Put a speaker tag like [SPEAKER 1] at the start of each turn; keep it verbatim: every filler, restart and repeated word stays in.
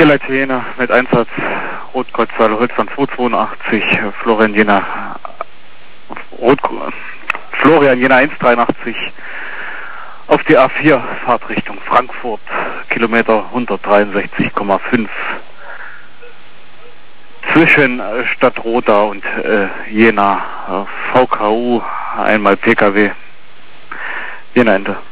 [SPEAKER 1] Highlight Jena mit Einsatz Rotkreuzzahl Holzland zweihundertzweiundachtzig, Florian Jena Rot, Florian Jena eins dreiundachtzig auf die A vier Fahrtrichtung Frankfurt, Kilometer hundertdreiundsechzig Komma fünf zwischen Stadtroda und äh, Jena, äh, V K U, einmal P K W, Jena Ende.